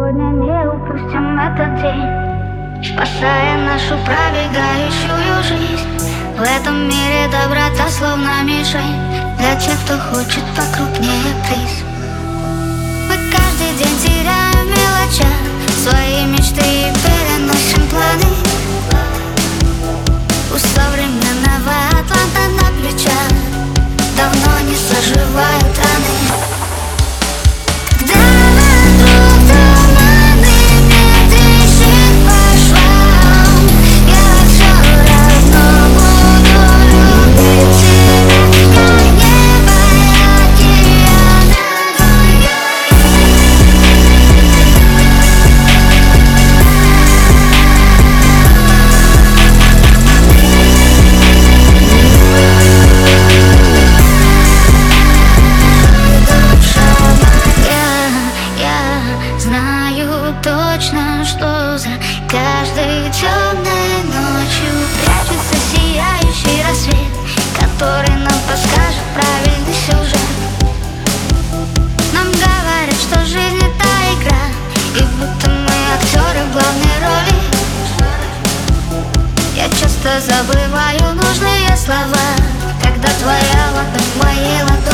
сегодня не упустим этот день, спасая нашу пробегающую жизнь. В этом мире доброта словно мишень для тех, кто хочет покрупнее приз. Мы каждый день теряем в мелочах свои мечты и переносим планы. У современного атланта на плечах давно не заживают раны. Когда вокруг туманы, мне трещит по швам, я все равно буду любить тебя, как небо и океан. Знаю точно, что за каждой темной ночью прячется сияющий рассвет, который нам подскажет правильный сюжет. Нам говорят, что жизнь это игра, и будто мы актеры в главной роли. Я часто забываю нужные слова, когда твоя ладонь в моей ладони.